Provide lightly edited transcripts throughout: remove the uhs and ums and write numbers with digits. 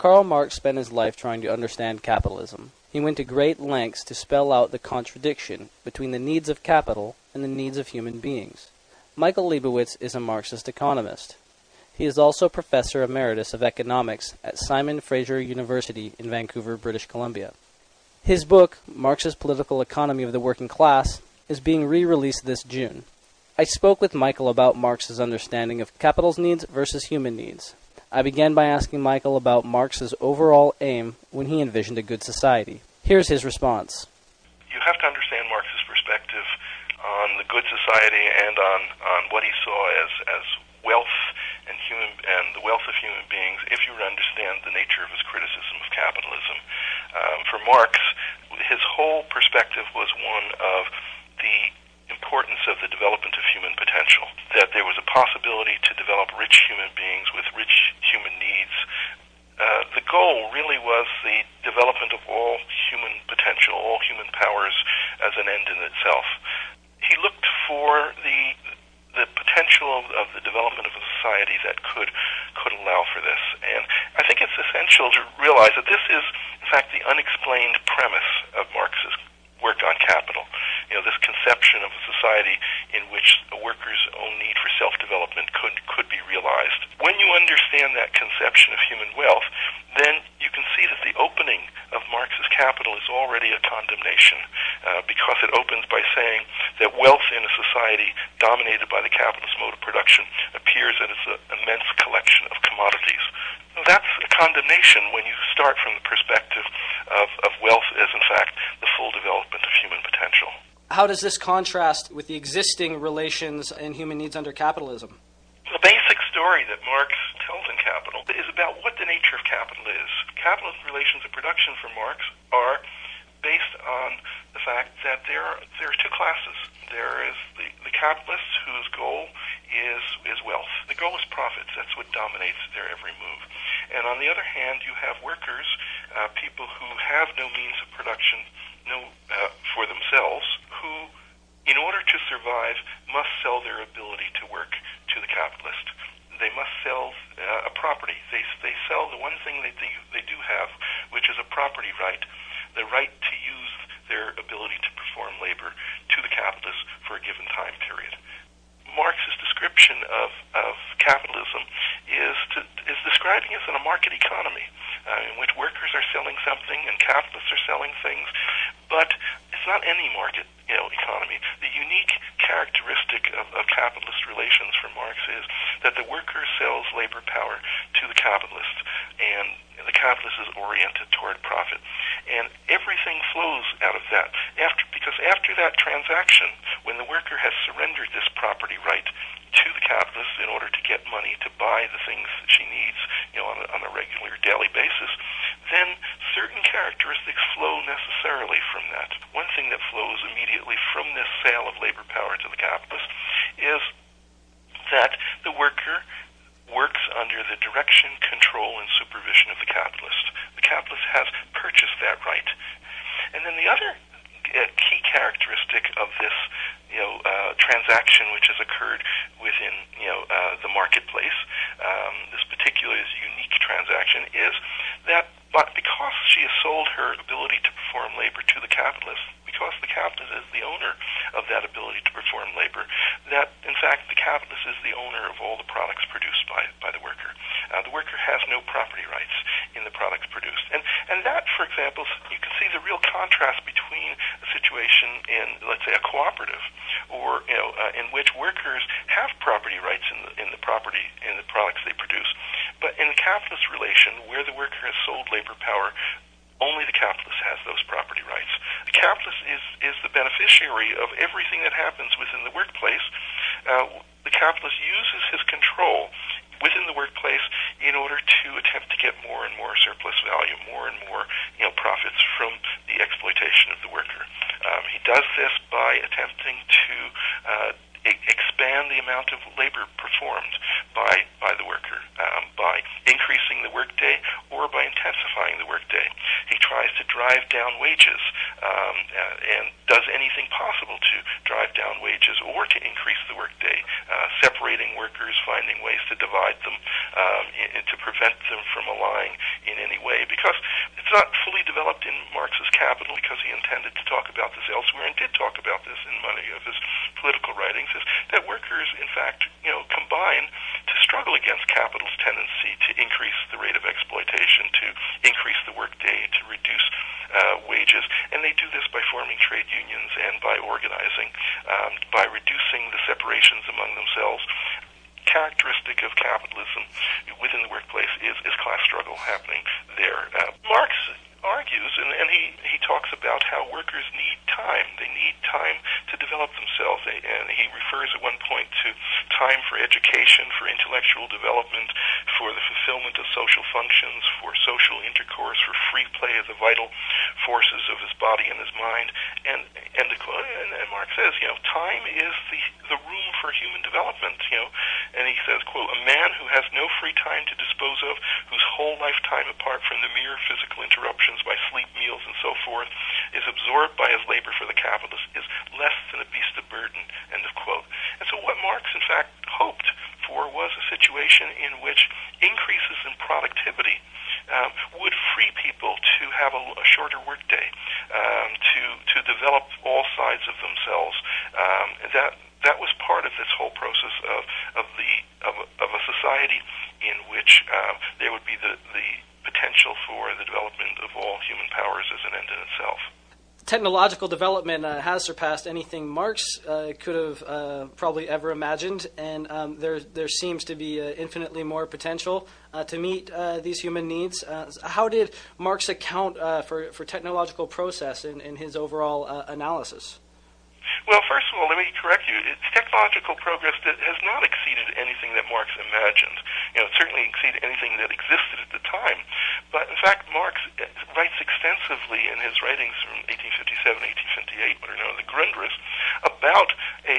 Karl Marx spent his life trying to understand capitalism. He went to great lengths to spell out the contradiction between the needs of capital and the needs of human beings. Michael Leibowitz is a Marxist economist. He is also Professor Emeritus of Economics at Simon Fraser University in Vancouver, British Columbia. His book, Marx's Political Economy of the Working Class, is being re-released this June. I spoke with Michael about Marx's understanding of capital's needs versus human needs. I began by asking Michael about Marx's overall aim when he envisioned a good society. Here's his response. You have to understand Marx's perspective on the good society and on what he saw as wealth and the wealth of human beings if you understand the nature of his criticism of capitalism. For Marx, his whole perspective was one of the importance of the development of human potential, that there was a possibility to develop rich human beings with rich human needs. The goal really was the development of all human potential, all human powers as an end in itself. He looked for the potential of the development of a society that could allow for this. And I think it's essential to realize that this is, in fact, the unexplained premise of Marx's work on capital. This conception of a society in which a worker's own need for self-development could be realized. When you understand that conception of human wealth, then you can see that the opening of Marx's Capital is already a condemnation, because it opens by saying that wealth in a society dominated by the capitalist mode of production appears as an immense collection of commodities. That's a condemnation when you start from the perspective of wealth as, in fact, the full development of human potential. How does this contrast with the existing relations and human needs under capitalism? The basic story that Marx tells in Capital is about what the nature of capital is. Capitalist relations of production for Marx are based on the fact that there are two classes. There is the capitalists whose goal is wealth. The goal is profits. That's what dominates their every move. And on the other hand, you have workers, people who have no means of production for themselves, who, in order to survive, must sell their ability to work to the capitalist. They must sell a property. They sell the one thing they do have, which is a property right, the right to use their ability to perform labor to the capitalist for a given time period. Marx's description of capitalism is describing it as a market economy in which workers are selling something and capitalists are selling things, but it's not any market economy. The unique characteristic of capitalist relations for Marx is that the worker sells labor power to the capitalist, and the capitalist is oriented toward profit. And everything flows out of that. Because after that transaction, when the worker has surrendered this property right to the capitalist in order to get money to buy the things that she needs on a regular daily basis, then certain characteristics flow necessarily from that. One thing that flows immediately from this sale of labor power to the capitalist is that the worker works under the direction, control, and supervision of the capitalist. The capitalist has purchased that right. And then the other key characteristic of this transaction which has occurred within the marketplace, this particular unique transaction, is that because she has sold her ability to perform labor to the capitalist, because the capitalist is the owner of that ability to perform labor, that in fact the capitalist is the owner of all the products produced by the worker. The worker has no property rights in the products produced. And that, for example, you can see the real contrast between a situation in, let's say, a cooperative, or in which workers have property rights in the products they produce. But in the capitalist relation, where the worker has sold labor power, only the capitalist has those property rights. The capitalist is the beneficiary of everything that happens within the workplace. The capitalist uses his control within the workplace in order to attempt to get more and more surplus value, more and more profits from the exploitation of the worker. He does this by attempting to expand the amount of labor performed by the worker, by increasing the workday or by intensifying the workday. He tries to drive down wages and does anything possible to drive down wages or to increase the workday, separating workers, finding ways to divide them, to prevent them from allying in any It's not fully developed in Marx's Capital because he intended to talk about this elsewhere and did talk about this in many of his political writings, is that workers, in fact, combine to struggle against capital's tendency to increase the rate of exploitation, to increase the workday, to reduce wages, and they do this by forming trade unions and by organizing, by reducing the separations among themselves. Characteristic of capitalism within the workplace is class struggle happening there. Marx argues, and he talks about how workers need time. They need time to develop themselves, and he refers at one point to time for education, for intellectual development, for the fulfillment of social functions, for social intercourse, for free play of the vital forces of his body and his mind. And Marx says, time is the room for human development. And he says, quote, "A man who has no free time to dispose of, whose whole lifetime, apart from the mere physical interruptions by sleep, meals, and so forth, is absorbed by his labor for the capitalist, is less than a beast of burden," end of quote. And so what Marx, in fact, hoped for was a situation in which increases in productivity would free people to have a shorter workday, to develop all sides of themselves. That was part of this whole process of a society in which there would be the potential for the development of all human powers as an end in itself. Technological development has surpassed anything Marx could have probably ever imagined, and there seems to be infinitely more potential to meet these human needs. How did Marx account for technological process in his overall analysis? Well, first of all, let me correct you. It's technological progress that has not exceeded anything that Marx imagined. It certainly exceeded anything that existed at the time. But, in fact, Marx writes extensively in his writings from 1857, 1858, what are known as the Grundrisse, about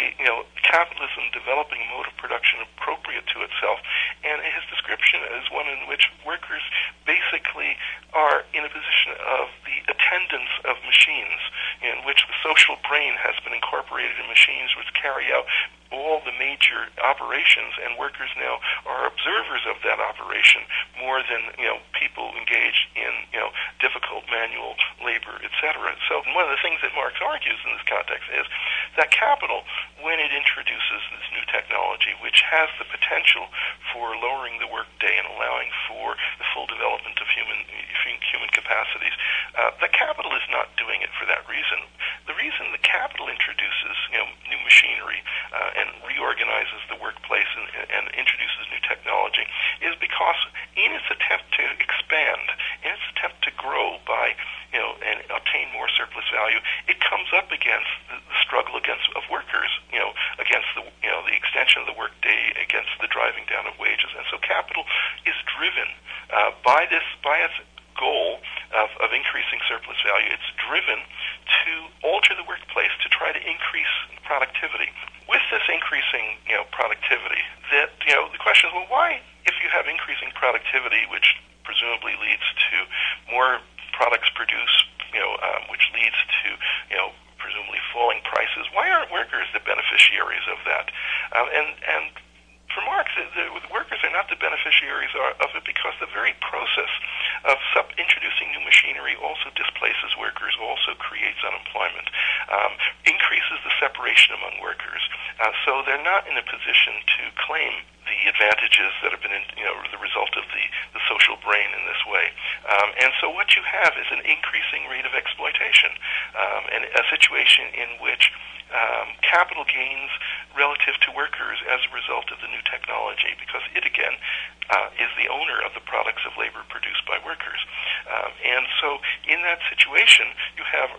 capitalism developing a mode of production appropriate to itself. And his description is one in which workers basically are in a position of the attendants of machines, in which the social brain has been incorporated in machines which carry out all the major operations, and workers now are observers of that operation more than people engaged in difficult manual labor, etc. So one of the things that Marx argues in this context is that capital, when it introduces this new technology, which has the potential for lowering the workday and allowing for the full development of human capacities, the capital is not doing it for that reason. The reason the capital introduces new machinery and reorganizes the workplace and introduces new technology is because in its attempt to expand, in its attempt to grow by and obtain more surplus value, it comes up against the struggle of workers, against the extension of the workday, against the driving down of wages, and so capital is driven by its goal of increasing surplus value. It's driven to alter the workplace to try to increase productivity. With this increasing productivity, that the question is, well, why, if you have increasing productivity, which presumably leads to more products produced, which leads to presumably falling prices, why aren't workers the beneficiaries of that? And for Marx, the workers are not the beneficiaries of it because the very process of introducing new machinery also displaces workers, also creates unemployment, increases the separation among workers. So they're not in a position to claim the advantages that have been the result of the social brain in this way. And so what you have is an increasing rate of exploitation, and a situation in which capital gains relative to workers as a result of the new technology, because it again is the owner of the products of labor produced by workers. And so in that situation, you have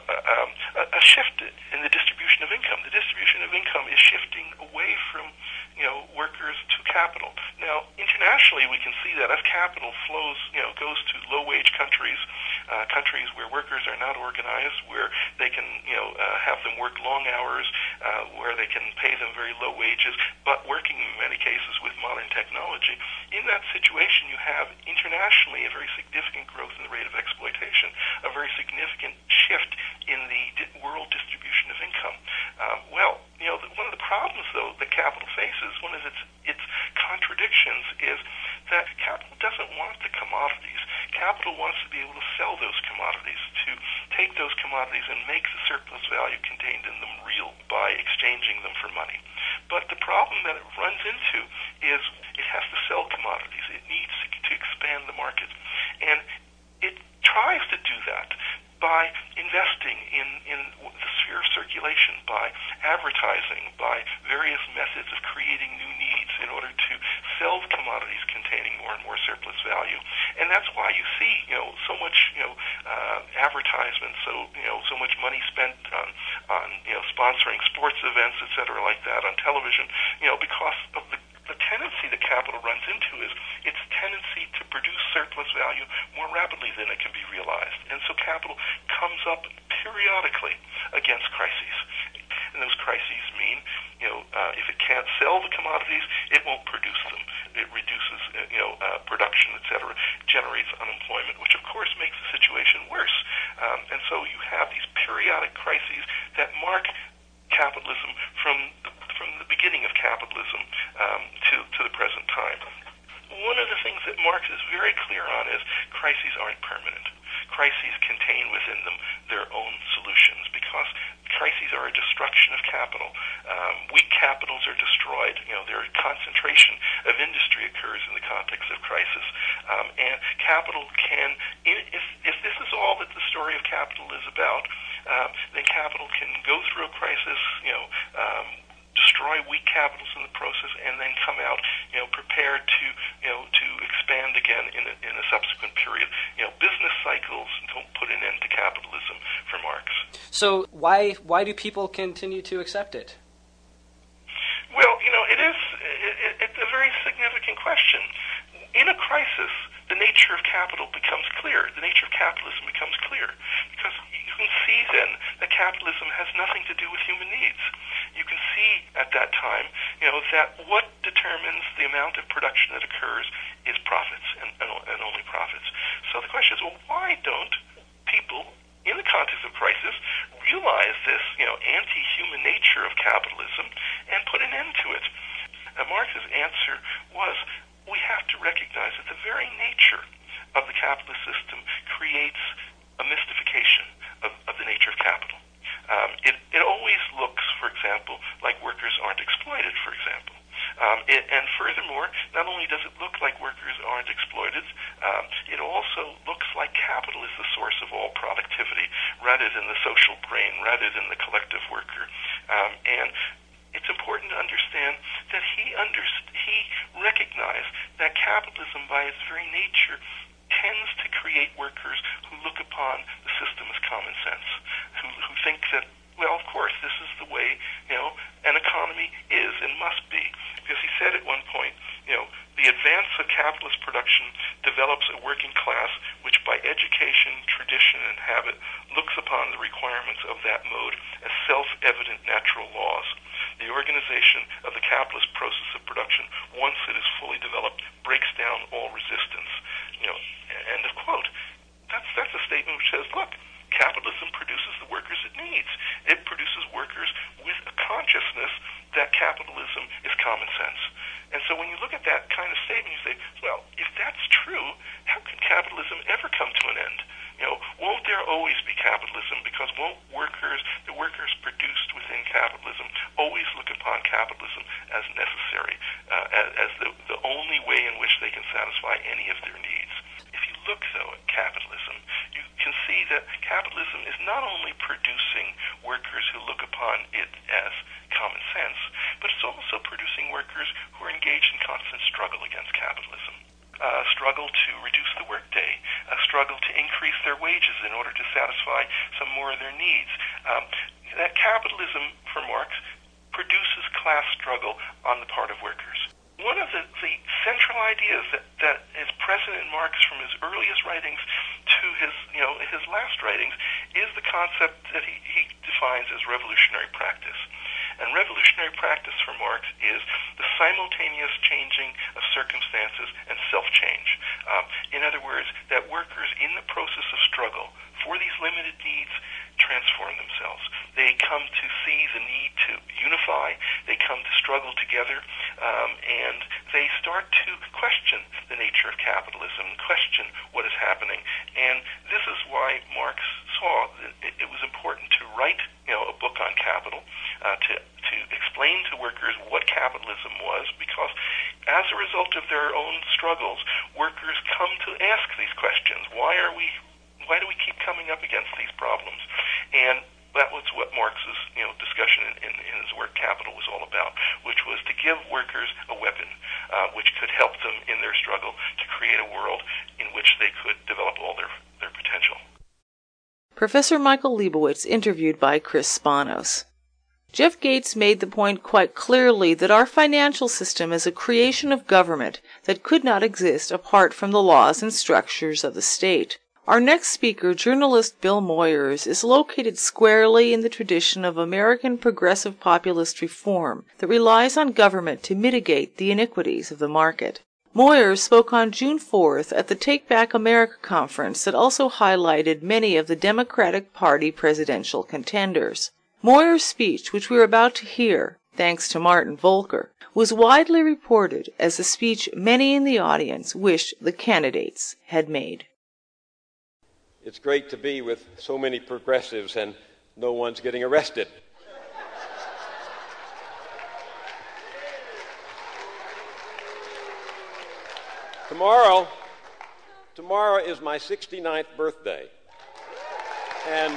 a shift in the distribution of income. The distribution of income is shifting away from workers to capital. Now, internationally, we can see that as capital flows, goes to low-wage countries, countries where workers are not organized, where they can, have them work long hours, where they can pay them very low wages, but working in many cases with modern technology. In that situation, you have internationally a very significant growth in the rate of exploitation, a very significant shift in the world distribution of income. One of the problems, though, that capital faces, one of its contradictions, is that capital doesn't want the commodities. capital wants to be able to sell those commodities, to take those commodities and make the surplus value contained in them real by exchanging them for money. But the problem that it runs into is it has to sell commodities. It needs to expand the market. And it tries to do that by investing in the sphere of circulation, by advertising, by various methods of creating new needs in order to sell commodities containing more and more surplus value. And that's why you see, so much, advertisement, so much money spent on sponsoring sports events, et cetera, like that on television, because of the tendency that capital runs into is its tendency to produce surplus value more rapidly than it can be realized. And so capital comes up periodically against crises. And those crises mean, if it can't sell the commodities, it won't produce them. It reduces, production, et cetera, generates unemployment, which of course makes the situation worse. And so you have these periodic crises that mark capitalism from the beginning of capitalism to the present time. One of the things that Marx is very clear on is crises aren't permanent. Crises contain within them their own solutions because crises are a destruction of capital. Weak capitals are destroyed. Their concentration of industry occurs in the context of crisis. And capital can, if this is all that the story of capital is about, then capital can go through a crisis, destroy weak capitals in the process, and then come out, prepared to expand again in a subsequent period. Business cycles don't put an end to capitalism for Marx. So why do people continue to accept it? Well, it's a very significant question. In a crisis, the nature of capital becomes clear. The nature of capitalism becomes clear because you can see then that capitalism has nothing to do with human needs. You can see at that time, that what determines the amount of production that occurs is profits and only profits. So the question is, well, why don't people, in the context of crisis, realize this, anti-human nature of capitalism and put an end to it? Marx's answer was, we have to recognize that the very nature of the capitalist system creates a mystification of the nature of capital. It always looks, for example, like workers aren't exploited, for example. And furthermore, not only does it look like workers aren't exploited, it also looks like capital is the source of all productivity rather than the social brain, rather than the collective worker. And it's important to understand that he recognized that capitalism, by its very nature, tends to create workers who look upon the system as common sense, who think that, well, of course, this is the way, an economy is and must be. Because he said at one point, the advance of capitalist production develops a working class which by education, tradition, and habit looks upon the requirements of that mode as self-evident natural laws. The organization of the capitalist process of production, once it is fully developed, breaks down all resistance. End of quote. That's a statement which says, look, capitalism produces the workers it needs. It produces workers with a consciousness that capitalism is common sense. And so when you look at that kind of statement, you say, well, if that's true, how can capitalism ever come to an end? Won't there always be capitalism? Because won't the workers produced within capitalism, always look upon capitalism as necessary, as the only way in which they can satisfy any of their needs? If you look, though, at capitalism, you can see that capitalism is not only producing workers who look upon it as common sense, but it's also producing workers who are engaged in constant struggle against capitalism. A struggle to reduce the workday, a struggle to increase their wages in order to satisfy some more of their needs. That capitalism, for Marx, produces class struggle on the part of workers. One of the central ideas that is present in Marx from his earliest writings to his last writings is the concept that he defines as revolutionary practice. And revolutionary practice for Marx is the simultaneous changing of circumstances and self-change. In other words, that workers in the process of struggle for these limited needs transform themselves. They come to see the need to unify. They come to struggle together, and they start to question the nature of capitalism, question what has happened happening. And this is why Marx saw that it was important to write, a book on capital, to explain to workers what capitalism was, because as a result of their own struggles, workers come to ask these questions. Why do we keep coming up against these problems? And that was what Marx's discussion in his work Capital was all about, which was to give workers a weapon which could help them in their struggle to create a world in which they could develop all their potential. Professor Michael Leibowitz interviewed by Chris Spanos. Jeff Gates made the point quite clearly that our financial system is a creation of government that could not exist apart from the laws and structures of the state. Our next speaker, journalist Bill Moyers, is located squarely in the tradition of American progressive populist reform that relies on government to mitigate the iniquities of the market. Moyers spoke on June 4th at the Take Back America conference that also highlighted many of the Democratic Party presidential contenders. Moyers' speech, which we are about to hear, thanks to Martin Volker, was widely reported as the speech many in the audience wished the candidates had made. It's great to be with so many progressives and no one's getting arrested. Tomorrow is my 69th birthday. And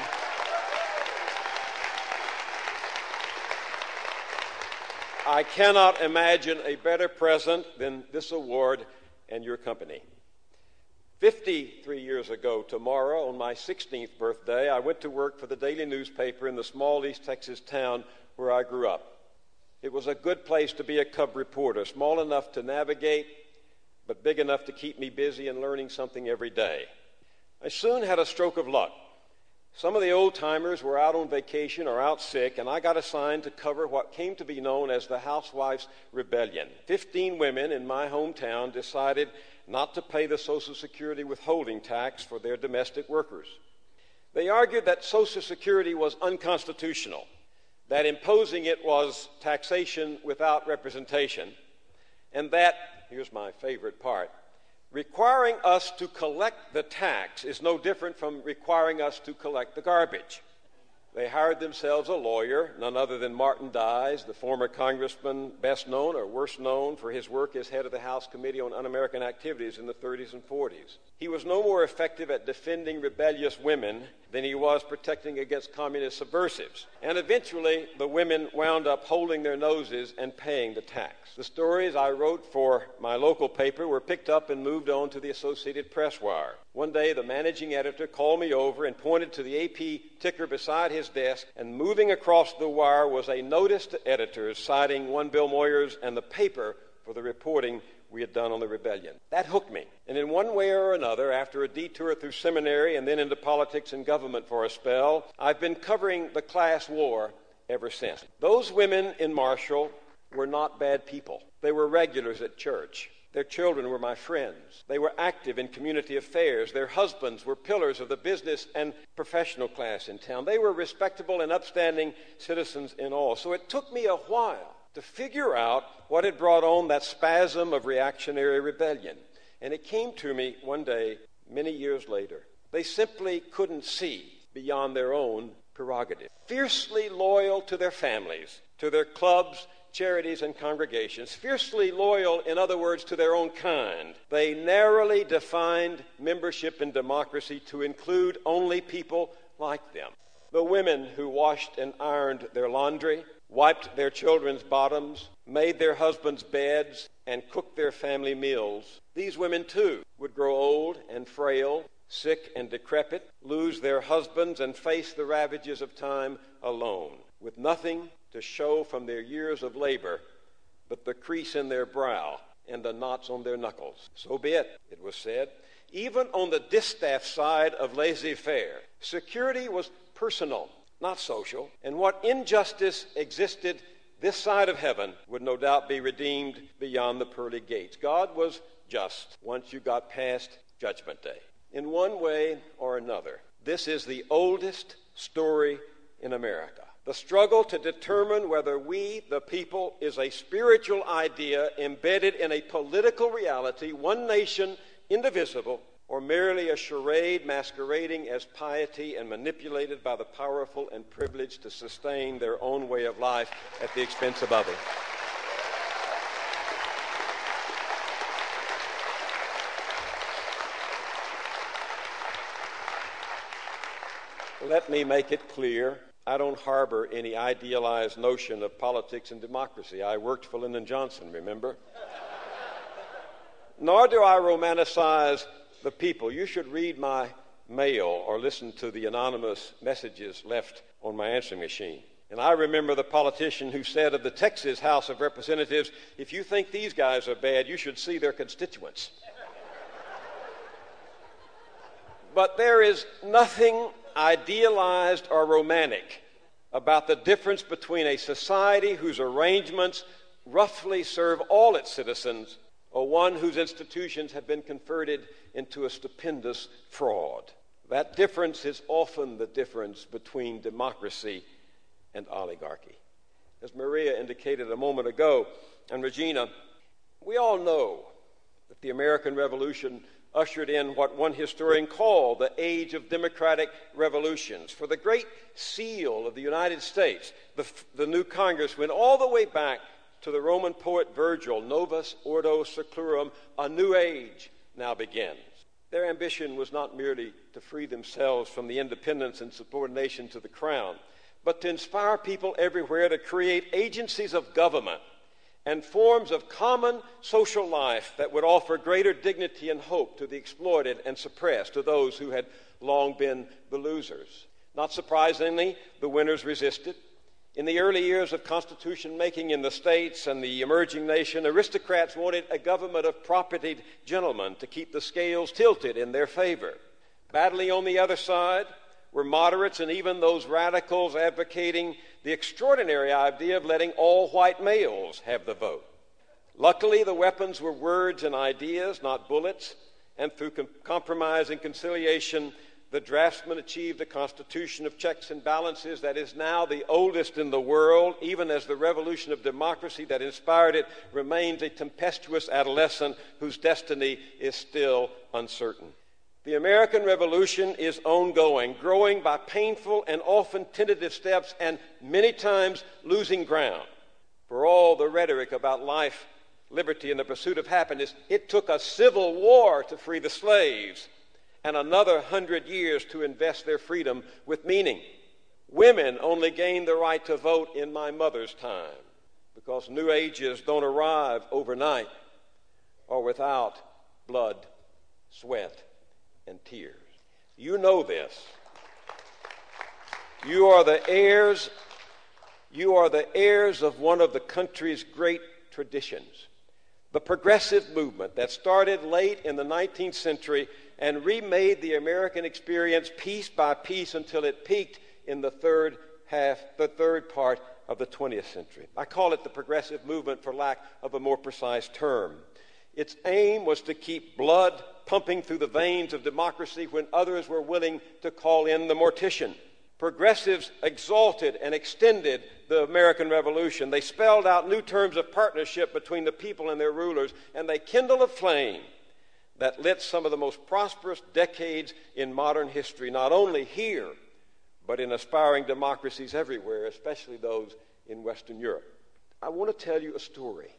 I cannot imagine a better present than this award and your company. 53 years ago tomorrow, on my 16th birthday, I went to work for the daily newspaper in the small East Texas town where I grew up. It was a good place to be a cub reporter, small enough to navigate, but big enough to keep me busy and learning something every day. I soon had a stroke of luck. Some of the old-timers were out on vacation or out sick, and I got assigned to cover what came to be known as the Housewives' Rebellion. 15 women in my hometown decided not to pay the Social Security withholding tax for their domestic workers. They argued that Social Security was unconstitutional, that imposing it was taxation without representation, and that, here's my favorite part, requiring us to collect the tax is no different from requiring us to collect the garbage. They hired themselves a lawyer, none other than Martin Dies, the former congressman best known or worst known for his work as head of the House Committee on Un-American Activities in the 30s and 40s. He was no more effective at defending rebellious women than he was protecting against communist subversives. And eventually, the women wound up holding their noses and paying the tax. The stories I wrote for my local paper were picked up and moved on to the Associated Press wire. One day, the managing editor called me over and pointed to the AP ticker beside his desk, and moving across the wire was a notice to editors citing one Bill Moyers and the paper for the reporting we had done on the rebellion. That hooked me. And in one way or another, after a detour through seminary and then into politics and government for a spell, I've been covering the class war ever since. Those women in Marshall were not bad people. They were regulars at church. Their children were my friends. They were active in community affairs. Their husbands were pillars of the business and professional class in town. They were respectable and upstanding citizens in all. So it took me a while to figure out what had brought on that spasm of reactionary rebellion. And it came to me one day, many years later. They simply couldn't see beyond their own prerogative. Fiercely loyal to their families, to their clubs, charities, and congregations, fiercely loyal, in other words, to their own kind, they narrowly defined membership in democracy to include only people like them. The women who washed and ironed their laundry, wiped their children's bottoms, made their husbands' beds, and cooked their family meals. These women, too, would grow old and frail, sick and decrepit, lose their husbands, and face the ravages of time alone, with nothing to show from their years of labor but the crease in their brow and the knots on their knuckles. So be it, it was said. Even on the distaff side of laissez-faire, security was personal, not social, and what injustice existed this side of heaven would no doubt be redeemed beyond the pearly gates. God was just once you got past Judgment Day. In one way or another, this is the oldest story in America. The struggle to determine whether we, the people, is a spiritual idea embedded in a political reality, one nation, indivisible, or merely a charade masquerading as piety and manipulated by the powerful and privileged to sustain their own way of life at the expense of others. Let me make it clear, I don't harbor any idealized notion of politics and democracy. I worked for Lyndon Johnson, remember? Nor do I romanticize the people. You should read my mail or listen to the anonymous messages left on my answering machine. And I remember the politician who said of the Texas House of Representatives, if you think these guys are bad, you should see their constituents. But there is nothing idealized or romantic about the difference between a society whose arrangements roughly serve all its citizens or one whose institutions have been converted into a stupendous fraud. That difference is often the difference between democracy and oligarchy. As Maria indicated a moment ago, and Regina, we all know that the American Revolution ushered in what one historian called the age of democratic revolutions. For the great seal of the United States, the new Congress went all the way back to the Roman poet Virgil, Novus Ordo Seclorum, a new age now begins. Their ambition was not merely to free themselves from the independence and subordination to the crown, but to inspire people everywhere to create agencies of government and forms of common social life that would offer greater dignity and hope to the exploited and suppressed, to those who had long been the losers. Not surprisingly, the winners resisted. In the early years of constitution making in the states and the emerging nation, aristocrats wanted a government of propertied gentlemen to keep the scales tilted in their favor. Battling on the other side were moderates and even those radicals advocating the extraordinary idea of letting all white males have the vote. Luckily, the weapons were words and ideas, not bullets, and through compromise and conciliation, the draftsmen achieved a constitution of checks and balances that is now the oldest in the world, even as the revolution of democracy that inspired it remains a tempestuous adolescent whose destiny is still uncertain. The American Revolution is ongoing, growing by painful and often tentative steps and many times losing ground. For all the rhetoric about life, liberty, and the pursuit of happiness, it took a civil war to free the slaves and another 100 years to invest their freedom with meaning. Women only gained the right to vote in my mother's time because new ages don't arrive overnight or without blood, sweat, and tears. You know this. You are the heirs of one of the country's great traditions, the progressive movement that started late in the 19th century and remade the American experience piece by piece until it peaked in the third part of the 20th century. I call it the progressive movement for lack of a more precise term. Its aim was to keep blood pumping through the veins of democracy when others were willing to call in the mortician. Progressives exalted and extended the American Revolution. They spelled out new terms of partnership between the people and their rulers, and they kindled a flame that lit some of the most prosperous decades in modern history, not only here, but in aspiring democracies everywhere, especially those in Western Europe. I want to tell you a story.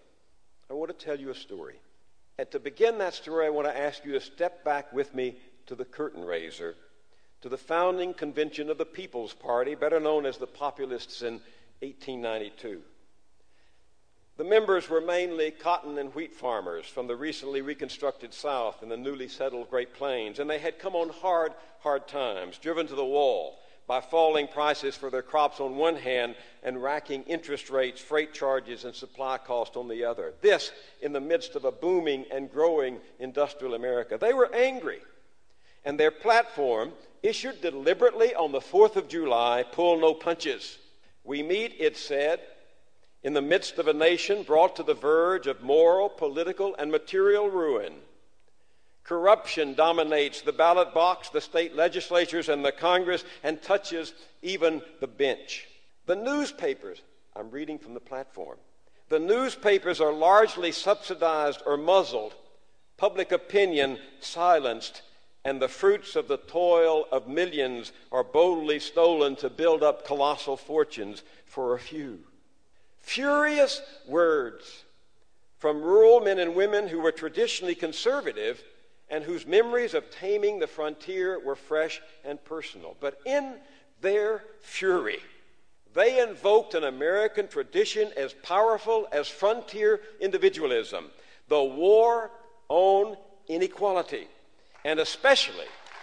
And to begin that story, I want to ask you to step back with me to the curtain raiser, to the founding convention of the People's Party, better known as the Populists, in 1892. The members were mainly cotton and wheat farmers from the recently reconstructed South and the newly settled Great Plains, and they had come on hard times, driven to the wall by falling prices for their crops on one hand and racking interest rates, freight charges, and supply cost on the other. This in the midst of a booming and growing industrial America. They were angry, and their platform, issued deliberately on the 4th of July, pulled no punches. We meet, it said, in the midst of a nation brought to the verge of moral, political, and material ruin. Corruption dominates the ballot box, the state legislatures, and the Congress, and touches even the bench. The newspapers, I'm reading from the platform, the newspapers are largely subsidized or muzzled, public opinion silenced, and the fruits of the toil of millions are boldly stolen to build up colossal fortunes for a few. Furious words from rural men and women who were traditionally conservative and whose memories of taming the frontier were fresh and personal. But in their fury, they invoked an American tradition as powerful as frontier individualism, the war on inequality, and especially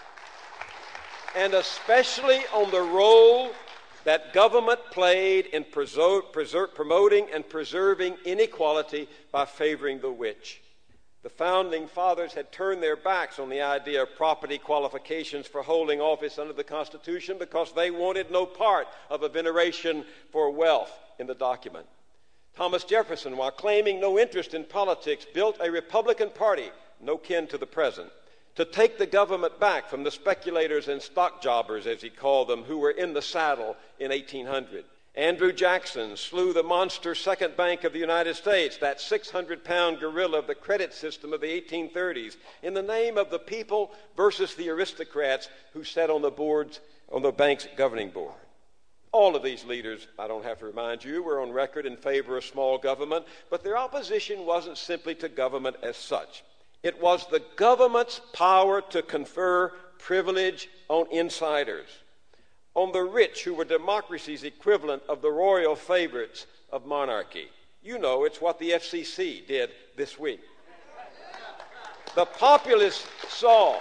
on the role that government played in promoting and preserving inequality by favoring the rich. The Founding Fathers had turned their backs on the idea of property qualifications for holding office under the Constitution because they wanted no part of a veneration for wealth in the document. Thomas Jefferson, while claiming no interest in politics, built a Republican Party, no kin to the present, to take the government back from the speculators and stock jobbers, as he called them, who were in the saddle in 1800. Andrew Jackson slew the monster Second Bank of the United States, that 600-pound gorilla of the credit system of the 1830s, in the name of the people versus the aristocrats who sat on the bank's governing board. All of these leaders, I don't have to remind you, were on record in favor of small government, but their opposition wasn't simply to government as such. It was the government's power to confer privilege on insiders, on the rich who were democracy's equivalent of the royal favorites of monarchy. You know, it's what the FCC did this week. The populists saw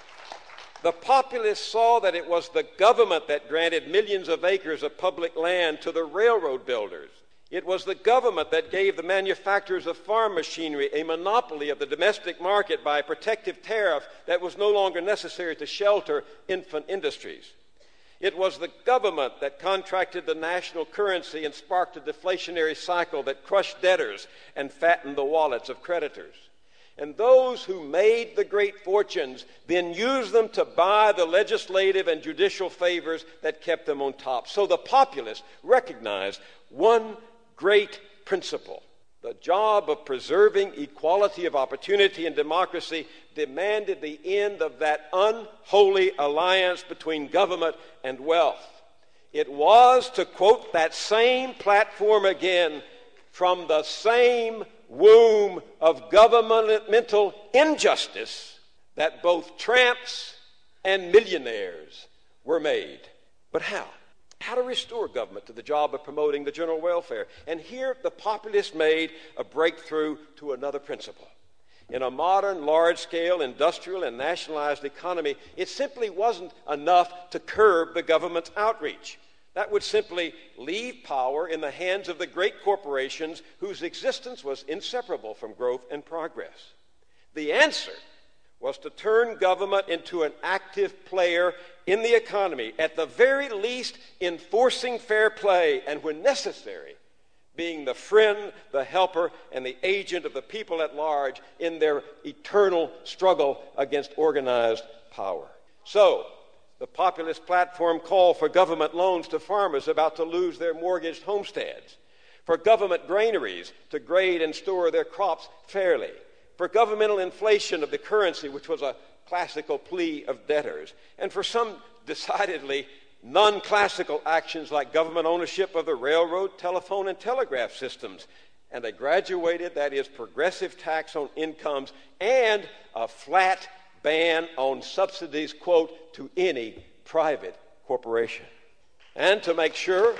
that it was the government that granted millions of acres of public land to the railroad builders. It was the government that gave the manufacturers of farm machinery a monopoly of the domestic market by a protective tariff that was no longer necessary to shelter infant industries. It was the government that contracted the national currency and sparked a deflationary cycle that crushed debtors and fattened the wallets of creditors. And those who made the great fortunes then used them to buy the legislative and judicial favors that kept them on top. So the populists recognized one great principle. The job of preserving equality of opportunity and democracy demanded the end of that unholy alliance between government and wealth. It was, to quote that same platform again, from the same womb of governmental injustice that both tramps and millionaires were made. But how? How to restore government to the job of promoting the general welfare. And here the populists made a breakthrough to another principle. In a modern, large-scale, industrial and nationalized economy, it simply wasn't enough to curb the government's outreach. That would simply leave power in the hands of the great corporations whose existence was inseparable from growth and progress. The answer was to turn government into an active player in the economy, at the very least enforcing fair play, and when necessary, being the friend, the helper, and the agent of the people at large in their eternal struggle against organized power. So, the populist platform called for government loans to farmers about to lose their mortgaged homesteads, for government granaries to grade and store their crops fairly, for governmental inflation of the currency, which was a classical plea of debtors, and for some decidedly non-classical actions like government ownership of the railroad, telephone, and telegraph systems, and a graduated, that is, progressive tax on incomes, and a flat ban on subsidies, quote, to any private corporation. And to make sure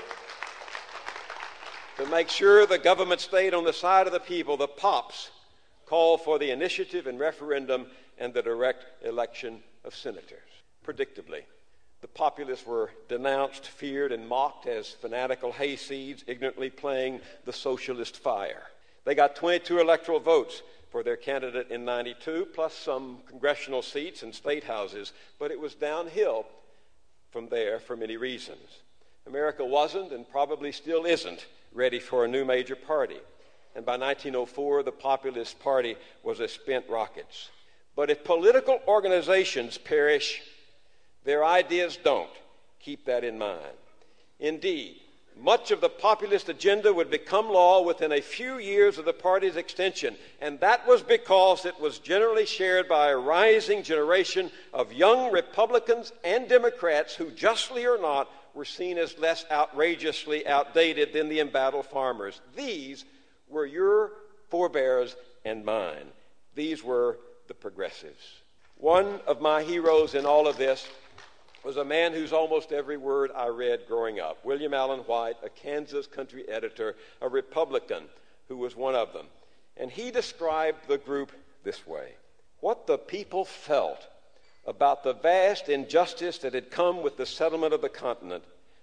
the government stayed on the side of the people, the POPs called for the initiative and referendum and the direct election of senators. Predictably, the populists were denounced, feared, and mocked as fanatical hayseeds, ignorantly playing the socialist fire. They got 22 electoral votes for their candidate in 92, plus some congressional seats and state houses, but it was downhill from there for many reasons. America wasn't, and probably still isn't, ready for a new major party. And by 1904, the Populist Party was a spent rockets. But if political organizations perish, their ideas don't. Keep that in mind. Indeed, much of the populist agenda would become law within a few years of the party's extension, and that was because it was generally shared by a rising generation of young Republicans and Democrats who, justly or not, were seen as less outrageously outdated than the embattled farmers. These were your forebears and mine. These were the progressives. One of my heroes in all of this was a man whose almost every word I read growing up, William Allen White, a Kansas country editor, a Republican who was one of them. And he described the group this way: what the people felt about the vast injustice that had come with the settlement of the continent,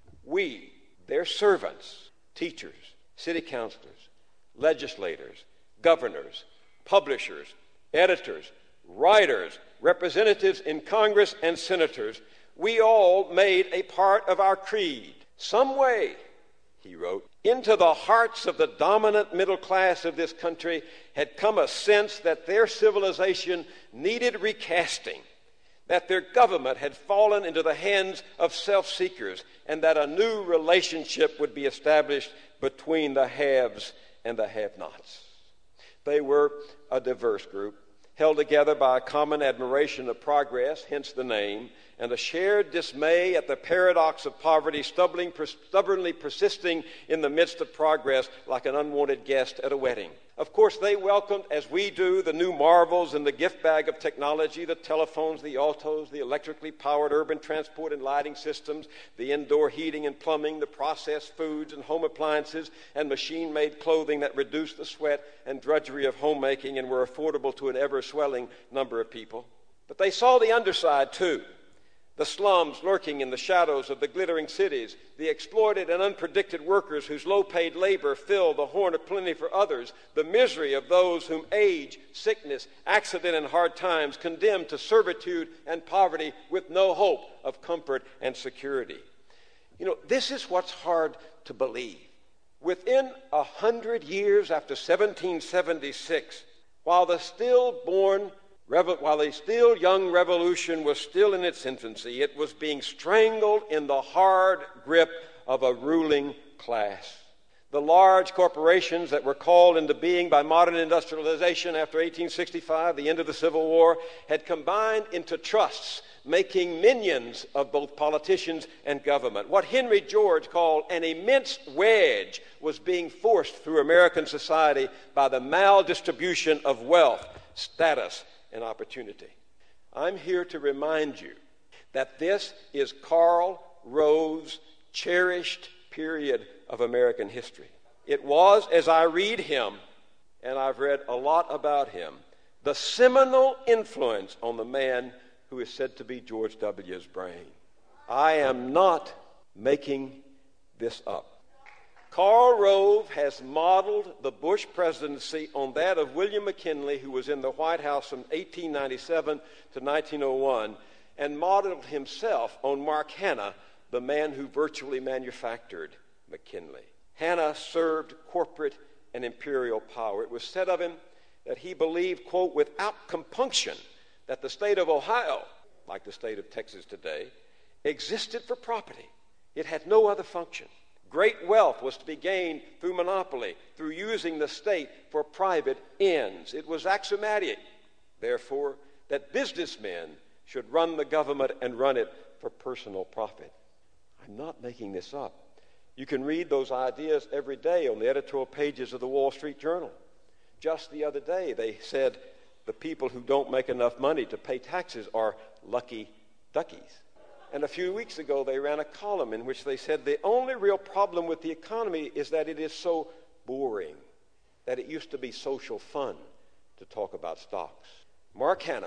we, their servants, teachers, city councilors, legislators, governors, publishers, editors, writers, representatives in Congress and senators, we all made a part of our creed. Some way, he wrote, into the hearts of the dominant middle class of this country had come a sense that their civilization needed recasting, that their government had fallen into the hands of self-seekers, and that a new relationship would be established between the haves and the have-nots. They were a diverse group, held together by a common admiration of progress, hence the name, and a shared dismay at the paradox of poverty stubbornly persisting in the midst of progress like an unwanted guest at a wedding. Of course, they welcomed, as we do, the new marvels in the gift bag of technology, the telephones, the autos, the electrically powered urban transport and lighting systems, the indoor heating and plumbing, the processed foods and home appliances, and machine-made clothing that reduced the sweat and drudgery of homemaking and were affordable to an ever-swelling number of people. But they saw the underside, too. The slums lurking in the shadows of the glittering cities, the exploited and unpredicted workers whose low-paid labor filled the horn of plenty for others, the misery of those whom age, sickness, accident, and hard times condemned to servitude and poverty with no hope of comfort and security. You know, this is what's hard to believe. Within 100 years after 1776, while the still young revolution was still in its infancy, it was being strangled in the hard grip of a ruling class. The large corporations that were called into being by modern industrialization after 1865, the end of the Civil War, had combined into trusts, making minions of both politicians and government. What Henry George called an immense wedge was being forced through American society by the maldistribution of wealth, status, and opportunity. I'm here to remind you that this is Karl Rove's cherished period of American history. It was, as I read him, and I've read a lot about him, the seminal influence on the man who is said to be George W.'s brain. I am not making this up. Karl Rove has modeled the Bush presidency on that of William McKinley, who was in the White House from 1897 to 1901, and modeled himself on Mark Hanna, the man who virtually manufactured McKinley. Hanna served corporate and imperial power. It was said of him that he believed, quote, without compunction, that the state of Ohio, like the state of Texas today, existed for property. It had no other function. Great wealth was to be gained through monopoly, through using the state for private ends. It was axiomatic, therefore, that businessmen should run the government and run it for personal profit. I'm not making this up. You can read those ideas every day on the editorial pages of the Wall Street Journal. Just the other day, they said the people who don't make enough money to pay taxes are lucky duckies. And a few weeks ago, they ran a column in which they said the only real problem with the economy is that it is so boring, that it used to be social fun to talk about stocks. Mark Hanna,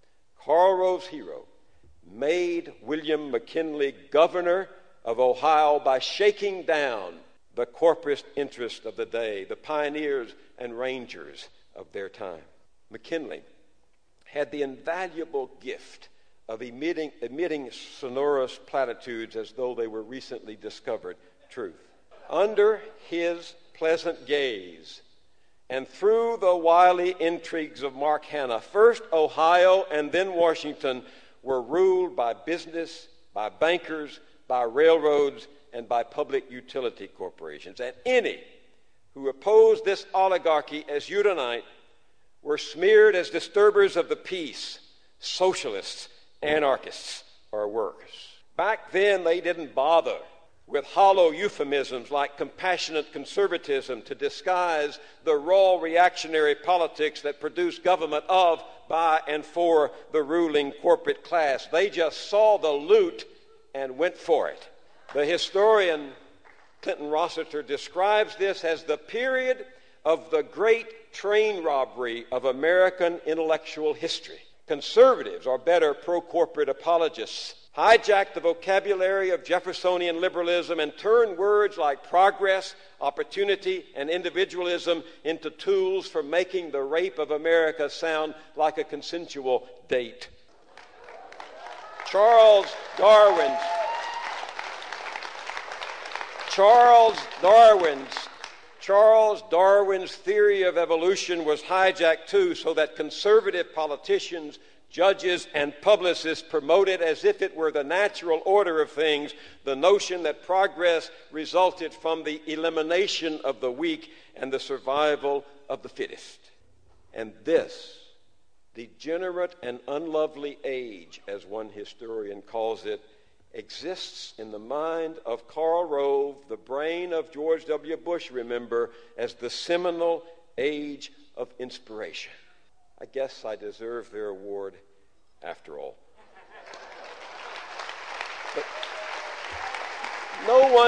Karl Rove's hero, made William McKinley governor of Ohio by shaking down the corporate interest of the day, the pioneers and rangers of their time. McKinley had the invaluable gift of emitting sonorous platitudes as though they were recently discovered truth. Under his pleasant gaze and through the wily intrigues of Mark Hanna, first Ohio and then Washington were ruled by business, by bankers, by railroads, and by public utility corporations. And any who opposed this oligarchy as Udinite were smeared as disturbers of the peace, socialists, anarchists, or worse. Back then, they didn't bother with hollow euphemisms like compassionate conservatism to disguise the raw reactionary politics that produced government of, by, and for the ruling corporate class. They just saw the loot and went for it. The historian Clinton Rossiter describes this as the period of the great train robbery of American intellectual history. Conservatives, or better, pro-corporate apologists, hijacked the vocabulary of Jeffersonian liberalism and turned words like progress, opportunity, and individualism into tools for making the rape of America sound like a consensual date. Charles Darwin's theory of evolution was hijacked too, so that conservative politicians, judges, and publicists promoted as if it were the natural order of things the notion that progress resulted from the elimination of the weak and the survival of the fittest. And this degenerate and unlovely age, as one historian calls it, exists in the mind of Karl Rove, the brain of George W. Bush, remember, as the seminal age of inspiration. I guess I deserve their award after all. But no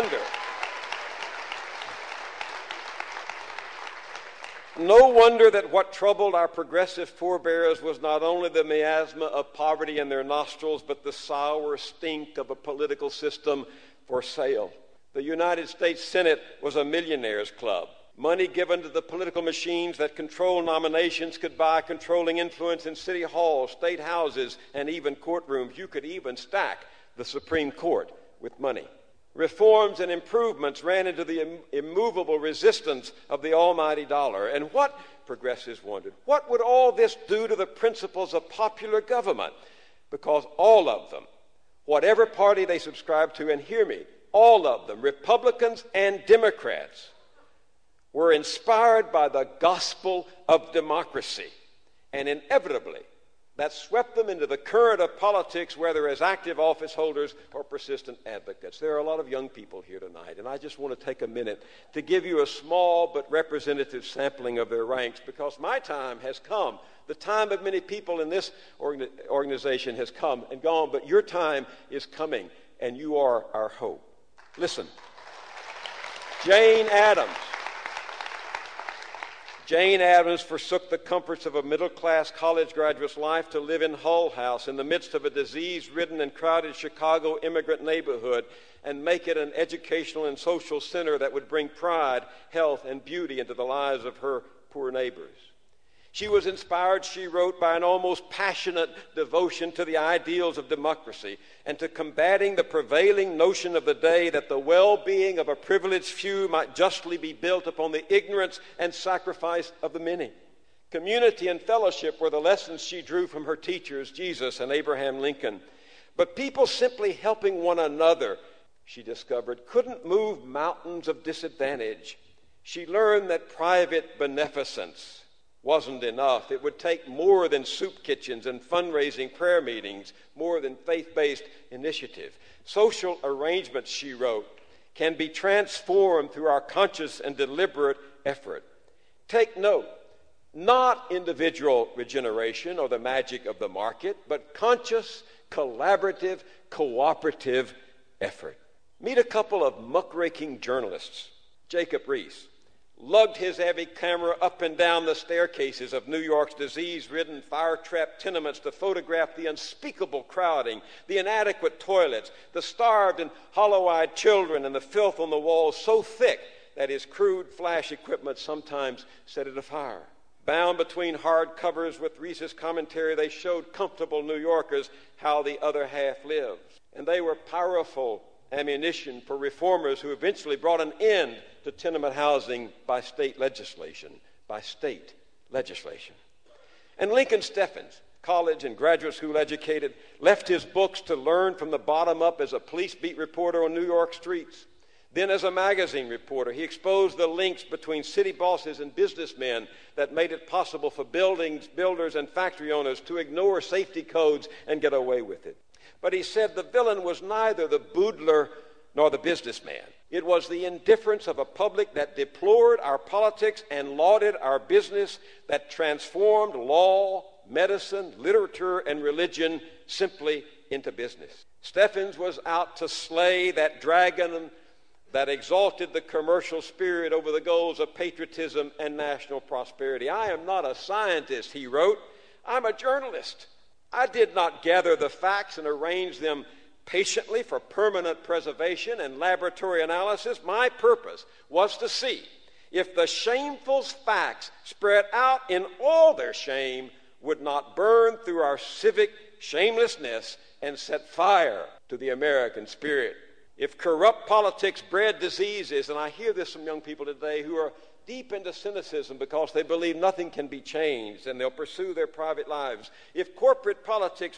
wonder that what troubled our progressive forebears was not only the miasma of poverty in their nostrils, but the sour stink of a political system for sale. The United States Senate was a millionaire's club. Money given to the political machines that control nominations could buy controlling influence in city halls, state houses, and even courtrooms. You could even stack the Supreme Court with money. Reforms and improvements ran into the immovable resistance of the almighty dollar. And what, progressives wondered, what would all this do to the principles of popular government? Because all of them, whatever party they subscribed to, and hear me, all of them, Republicans and Democrats, were inspired by the gospel of democracy. And inevitably, that swept them into the current of politics, whether as active office holders or persistent advocates. There are a lot of young people here tonight, and I just want to take a minute to give you a small but representative sampling of their ranks, because my time has come. The time of many people in this organization has come and gone, but your time is coming, and you are our hope. Listen, Jane Addams forsook the comforts of a middle-class college graduate's life to live in Hull House in the midst of a disease-ridden and crowded Chicago immigrant neighborhood and make it an educational and social center that would bring pride, health, and beauty into the lives of her poor neighbors. She was inspired, she wrote, by an almost passionate devotion to the ideals of democracy and to combating the prevailing notion of the day that the well-being of a privileged few might justly be built upon the ignorance and sacrifice of the many. Community and fellowship were the lessons she drew from her teachers, Jesus and Abraham Lincoln. But people simply helping one another, she discovered, couldn't move mountains of disadvantage. She learned that private beneficence wasn't enough. It would take more than soup kitchens and fundraising prayer meetings, more than faith-based initiative. Social arrangements, she wrote, can be transformed through our conscious and deliberate effort. Take note, not individual regeneration or the magic of the market, but conscious, collaborative, cooperative effort. Meet a couple of muckraking journalists. Jacob Riis lugged his heavy camera up and down the staircases of New York's disease-ridden, fire-trapped tenements to photograph the unspeakable crowding, the inadequate toilets, the starved and hollow-eyed children, and the filth on the walls so thick that his crude flash equipment sometimes set it afire. Bound between hard covers with Riis's commentary, they showed comfortable New Yorkers how the other half lives. And they were powerful ammunition for reformers who eventually brought an end to tenement housing by state legislation. And Lincoln Steffens, college and graduate school educated, left his books to learn from the bottom up as a police beat reporter on New York streets. Then as a magazine reporter, he exposed the links between city bosses and businessmen that made it possible for builders and factory owners to ignore safety codes and get away with it. But he said the villain was neither the boodler nor the businessman. It was the indifference of a public that deplored our politics and lauded our business, that transformed law, medicine, literature, and religion simply into business. Steffens was out to slay that dragon that exalted the commercial spirit over the goals of patriotism and national prosperity. I am not a scientist, he wrote. I'm a journalist. I did not gather the facts and arrange them patiently for permanent preservation and laboratory analysis. My purpose was to see if the shameful facts spread out in all their shame would not burn through our civic shamelessness and set fire to the American spirit. If corrupt politics bred diseases, and I hear this from young people today who are deep into cynicism because they believe nothing can be changed and they'll pursue their private lives. If corrupt politics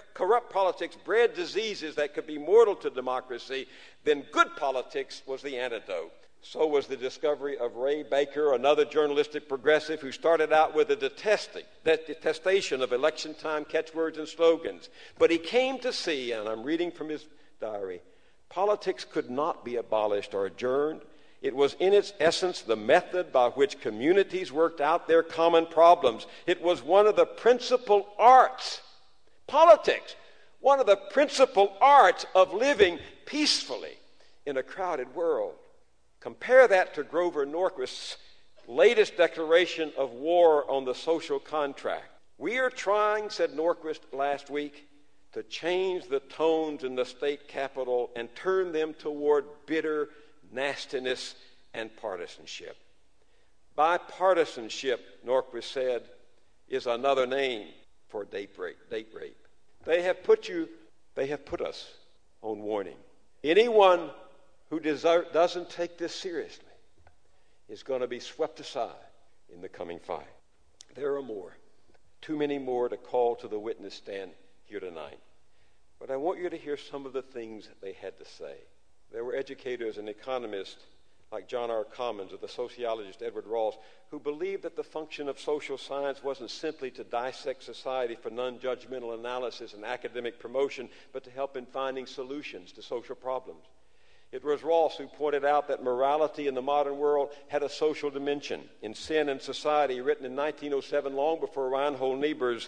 bred diseases that could be mortal to democracy, then good politics was the antidote. So was the discovery of Ray Baker, another journalistic progressive who started out with a detestation of election time catchwords and slogans. But he came to see, and I'm reading from his diary, politics could not be abolished or adjourned. It was in its essence the method by which communities worked out their common problems. It was one of the principal arts, politics, one of the principal arts of living peacefully in a crowded world. Compare that to Grover Norquist's latest declaration of war on the social contract. We are trying, said Norquist last week, to change the tones in the state capitol and turn them toward bitter nastiness and partisanship. Bipartisanship, Norquist said, is another name for date rape. They have put us on warning. Anyone who doesn't take this seriously is going to be swept aside in the coming fight. There are more, too many more to call to the witness stand here tonight. But I want you to hear some of the things that they had to say. There were educators and economists like John R. Commons or the sociologist Edward Rawls who believed that the function of social science wasn't simply to dissect society for non-judgmental analysis and academic promotion, but to help in finding solutions to social problems. It was Rawls who pointed out that morality in the modern world had a social dimension. In Sin and Society, written in 1907, long before Reinhold Niebuhr's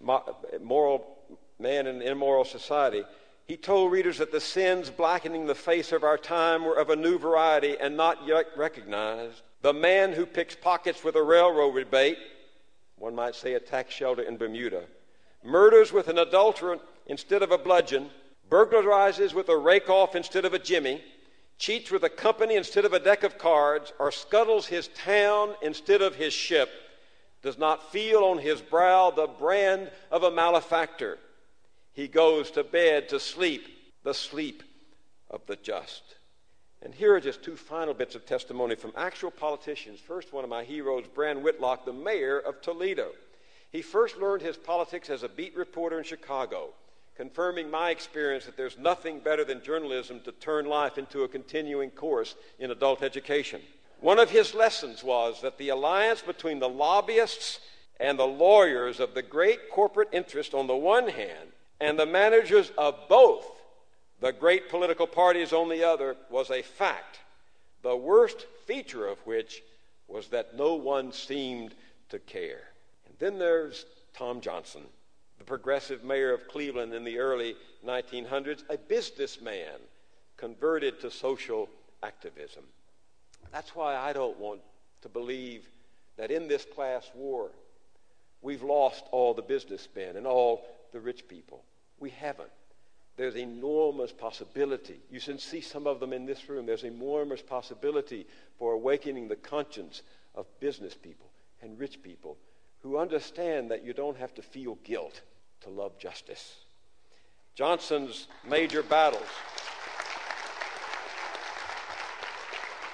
Moral Man and Immoral Society, he told readers that the sins blackening the face of our time were of a new variety and not yet recognized. The man who picks pockets with a railroad rebate, one might say a tax shelter in Bermuda, murders with an adulterant instead of a bludgeon, burglarizes with a rake-off instead of a jimmy, cheats with a company instead of a deck of cards, or scuttles his town instead of his ship, does not feel on his brow the brand of a malefactor. He goes to bed to sleep, the sleep of the just. And here are just two final bits of testimony from actual politicians. First, one of my heroes, Bran Whitlock, the mayor of Toledo. He first learned his politics as a beat reporter in Chicago, confirming my experience that there's nothing better than journalism to turn life into a continuing course in adult education. One of his lessons was that the alliance between the lobbyists and the lawyers of the great corporate interest on the one hand and the managers of both the great political parties on the other was a fact, the worst feature of which was that no one seemed to care. And then there's Tom Johnson, the progressive mayor of Cleveland in the early 1900s, a businessman converted to social activism. That's why I don't want to believe that in this class war we've lost all the businessmen and all the rich people. We haven't. There's enormous possibility. You can see some of them in this room. There's enormous possibility for awakening the conscience of business people and rich people who understand that you don't have to feel guilt to love justice. Johnson's major battles.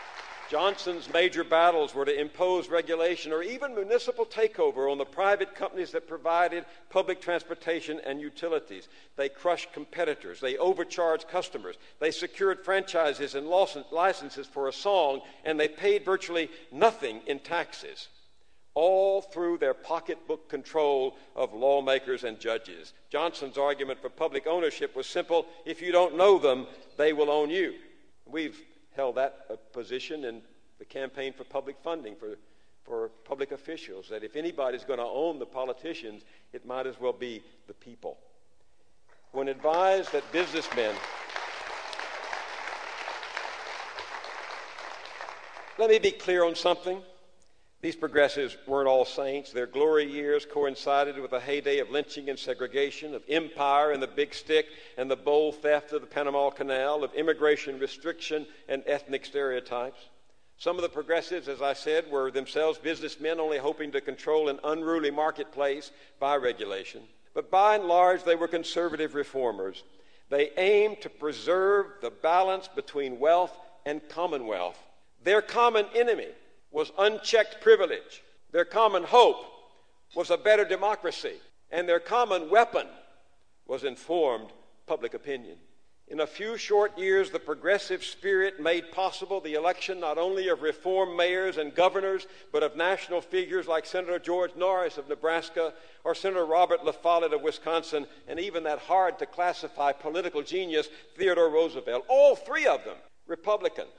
Johnson's major battles were to impose regulation or even municipal takeover on the private companies that provided public transportation and utilities. They crushed competitors. They overcharged customers. They secured franchises and licenses for a song, and they paid virtually nothing in taxes, all through their pocketbook control of lawmakers and judges. Johnson's argument for public ownership was simple: if you don't know them, they will own you. We've held that position in the campaign for public funding for public officials, that if anybody's going to own the politicians, it might as well be the people. When advised that businessmen... Let me be clear on something. These progressives weren't all saints. Their glory years coincided with a heyday of lynching and segregation, of empire and the big stick and the bold theft of the Panama Canal, of immigration restriction and ethnic stereotypes. Some of the progressives, as I said, were themselves businessmen only hoping to control an unruly marketplace by regulation. But by and large, they were conservative reformers. They aimed to preserve the balance between wealth and commonwealth. Their common enemy was unchecked privilege. Their common hope was a better democracy. And their common weapon was informed public opinion. In a few short years, the progressive spirit made possible the election not only of reform mayors and governors, but of national figures like Senator George Norris of Nebraska or Senator Robert La Follette of Wisconsin, and even that hard-to-classify political genius, Theodore Roosevelt. All three of them Republicans.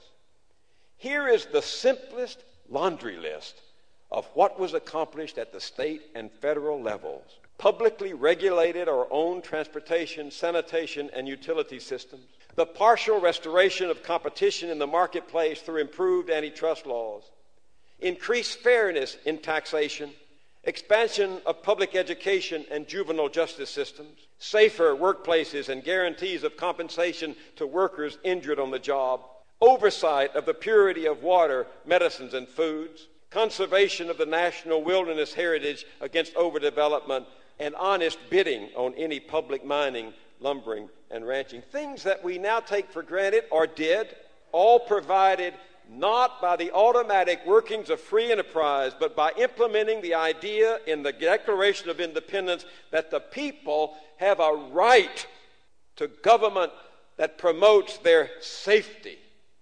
Here is the simplest laundry list of what was accomplished at the state and federal levels. Publicly regulated or owned transportation, sanitation, and utility systems. The partial restoration of competition in the marketplace through improved antitrust laws. Increased fairness in taxation. Expansion of public education and juvenile justice systems. Safer workplaces and guarantees of compensation to workers injured on the job. Oversight of the purity of water, medicines, and foods, conservation of the national wilderness heritage against overdevelopment, and honest bidding on any public mining, lumbering, and ranching. Things that we now take for granted or did, all provided not by the automatic workings of free enterprise, but by implementing the idea in the Declaration of Independence that the people have a right to government that promotes their safety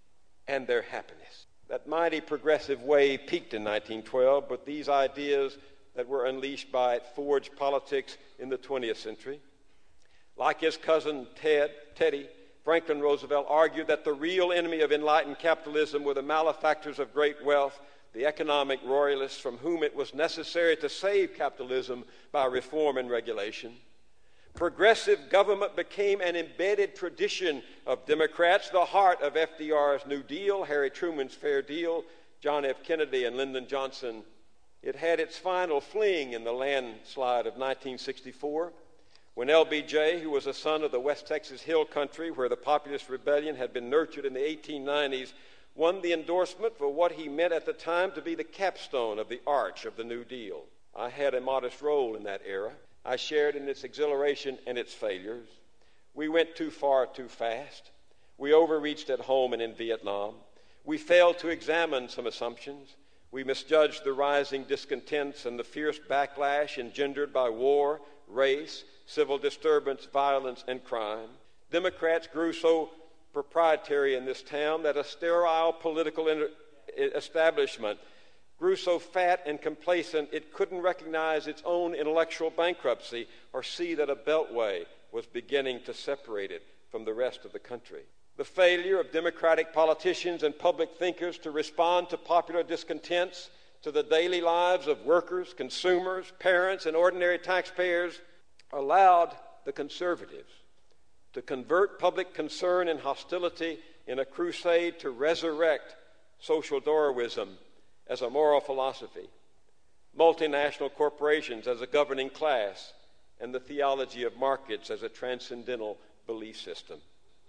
and their happiness. That mighty progressive wave peaked in 1912, but these ideas that were unleashed by it forged politics in the 20th century. Like his cousin Teddy, Franklin Roosevelt argued that the real enemy of enlightened capitalism were the malefactors of great wealth, the economic royalists from whom it was necessary to save capitalism by reform and regulation. Progressive government became an embedded tradition of Democrats, the heart of FDR's New Deal, Harry Truman's Fair Deal, John F. Kennedy and Lyndon Johnson. It had its final fling in the landslide of 1964, when LBJ, who was a son of the West Texas Hill Country, where the Populist Rebellion had been nurtured in the 1890s, won the endorsement for what he meant at the time to be the capstone of the arch of the New Deal. I had a modest role in that era. I shared in its exhilaration and its failures. We went too far too fast. We overreached at home and in Vietnam. We failed to examine some assumptions. We misjudged the rising discontents and the fierce backlash engendered by war, race, civil disturbance, violence, and crime. Democrats grew so proprietary in this town that a sterile political establishment grew so fat and complacent it couldn't recognize its own intellectual bankruptcy or see that a beltway was beginning to separate it from the rest of the country. The failure of democratic politicians and public thinkers to respond to popular discontents, to the daily lives of workers, consumers, parents, and ordinary taxpayers allowed the conservatives to convert public concern and hostility in a crusade to resurrect social Darwinism as a moral philosophy, multinational corporations as a governing class, and the theology of markets as a transcendental belief system.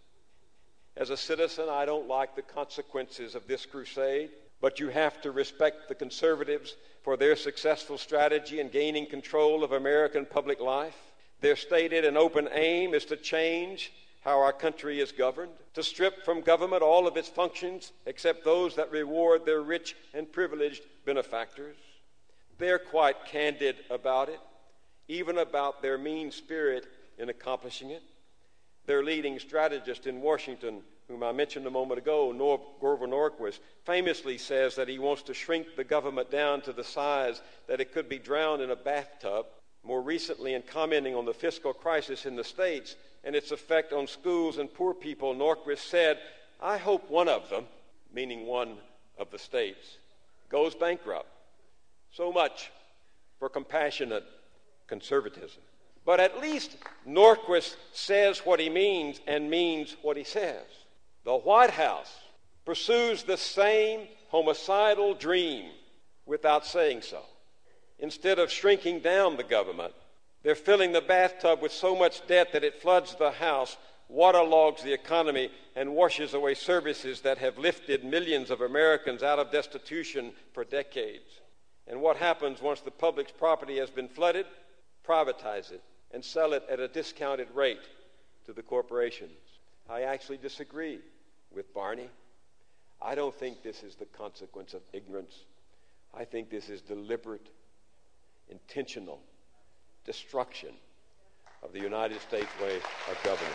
As a citizen, I don't like the consequences of this crusade, but you have to respect the conservatives for their successful strategy in gaining control of American public life. Their stated and open aim is to change how our country is governed, to strip from government all of its functions except those that reward their rich and privileged benefactors. They're quite candid about it, even about their mean spirit in accomplishing it. Their leading strategist in Washington, whom I mentioned a moment ago, Grover Norquist, famously says that he wants to shrink the government down to the size that it could be drowned in a bathtub. More recently, in commenting on the fiscal crisis in the states and its effect on schools and poor people, Norquist said, "I hope one of them," meaning one of the states, "goes bankrupt." So much for compassionate conservatism. But at least Norquist says what he means and means what he says. The White House pursues the same homicidal dream without saying so. Instead of shrinking down the government, they're filling the bathtub with so much debt that it floods the house, waterlogs the economy, and washes away services that have lifted millions of Americans out of destitution for decades. And what happens once the public's property has been flooded? Privatize it and sell it at a discounted rate to the corporations. I actually disagree with Barney. I don't think this is the consequence of ignorance. I think this is deliberate, intentional destruction of the United States way of governing.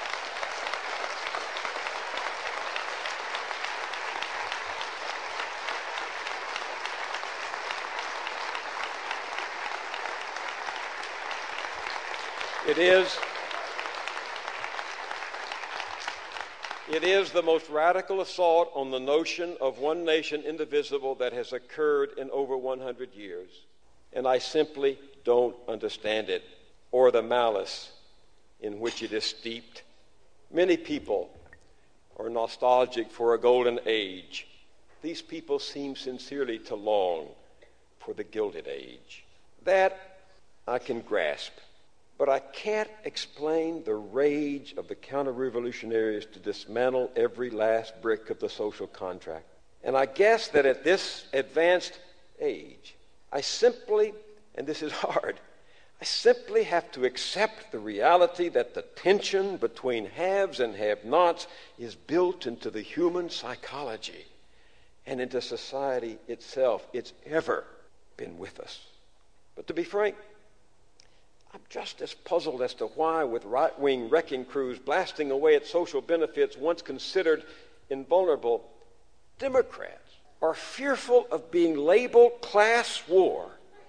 It is the most radical assault on the notion of one nation indivisible that has occurred in over 100 years. And I simply don't understand it or the malice in which it is steeped. Many people are nostalgic for a golden age. These people seem sincerely to long for the Gilded Age. That I can grasp. But I can't explain the rage of the counter-revolutionaries to dismantle every last brick of the social contract. And I guess that at this advanced age, I simply, and this is hard, I simply have to accept the reality that the tension between haves and have-nots is built into the human psychology and into society itself. It's ever been with us. But to be frank, I'm just as puzzled as to why, with right-wing wrecking crews blasting away at social benefits once considered invulnerable, Democrats are fearful of being labeled class warriors.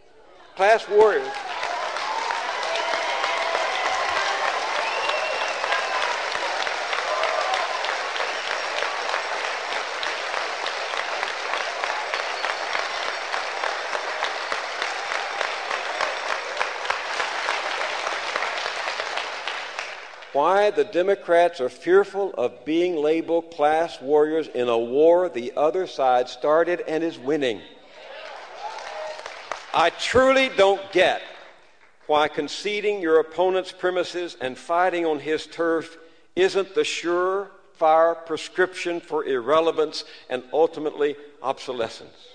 Why the Democrats are fearful of being labeled class warriors in a war the other side started and is winning. I truly don't get why conceding your opponent's premises and fighting on his turf isn't the surefire prescription for irrelevance and ultimately obsolescence.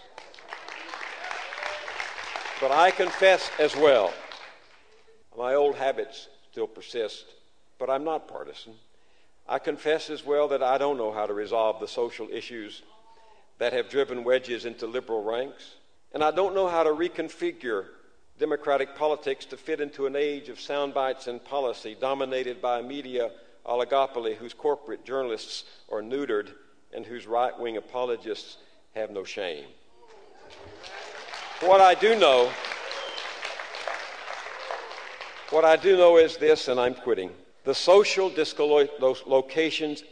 But I confess as well, my old habits still persist. But I'm not partisan. I confess as well that I don't know how to resolve the social issues that have driven wedges into liberal ranks. And I don't know how to reconfigure democratic politics to fit into an age of sound bites and policy dominated by a media oligopoly whose corporate journalists are neutered and whose right-wing apologists have no shame. What I do know is this, and I'm quitting. The social dislocations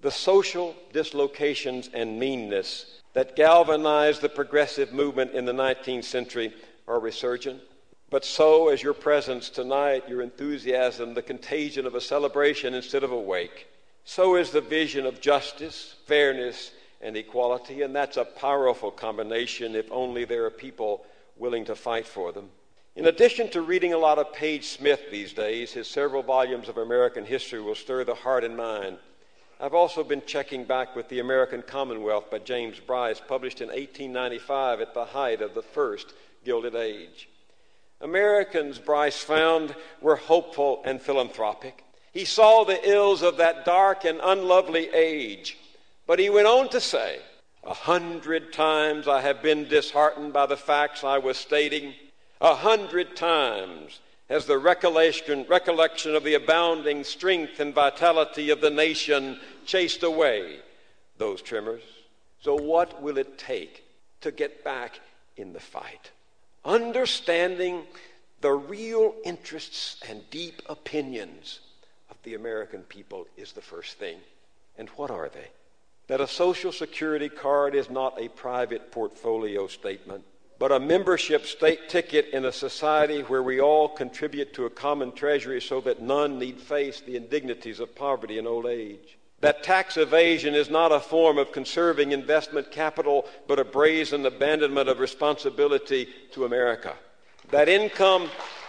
and meanness that galvanized the progressive movement in the 19th century are resurgent. But so, as your presence tonight, your enthusiasm, the contagion of a celebration instead of a wake, so is the vision of justice, fairness, and equality, and that's a powerful combination if only there are people willing to fight for them. In addition to reading a lot of Page Smith these days, his several volumes of American history will stir the heart and mind. I've also been checking back with The American Commonwealth by James Bryce, published in 1895 at the height of the first Gilded Age. Americans, Bryce found, were hopeful and philanthropic. He saw the ills of that dark and unlovely age. But he went on to say, 100 times I have been disheartened by the facts I was stating. 100 times has the recollection of the abounding strength and vitality of the nation chased away those tremors. So what will it take to get back in the fight? Understanding the real interests and deep opinions of the American people is the first thing. And what are they? That a Social Security card is not a private portfolio statement, but a membership ticket in a society where we all contribute to a common treasury so that none need face the indignities of poverty and old age. That tax evasion is not a form of conserving investment capital, but a brazen abandonment of responsibility to America. That income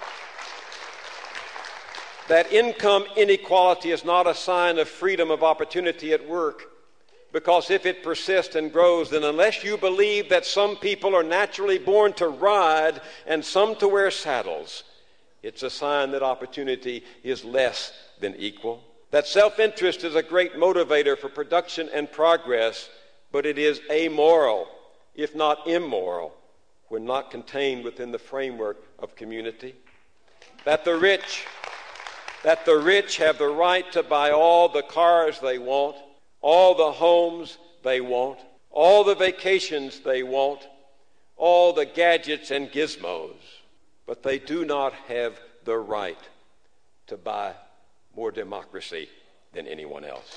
inequality is not a sign of freedom of opportunity at work, because if it persists and grows, then unless you believe that some people are naturally born to ride and some to wear saddles, it's a sign that opportunity is less than equal. That self-interest is a great motivator for production and progress, but it is amoral, if not immoral, when not contained within the framework of community. That the rich have the right to buy all the cars they want, all the homes they want, all the vacations they want, all the gadgets and gizmos, but they do not have the right to buy more democracy than anyone else.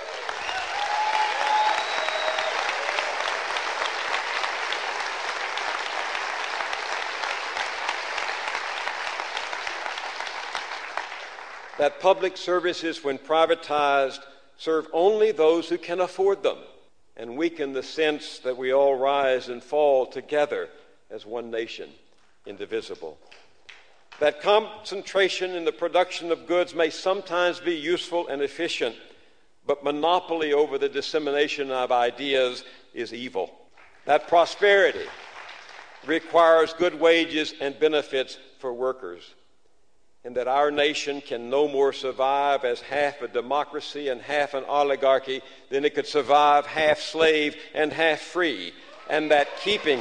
That public services, when privatized, serve only those who can afford them and weaken the sense that we all rise and fall together as one nation, indivisible. That concentration in the production of goods may sometimes be useful and efficient, but monopoly over the dissemination of ideas is evil. That prosperity requires good wages and benefits for workers, and that our nation can no more survive as half a democracy and half an oligarchy than it could survive half slave and half free, and that keeping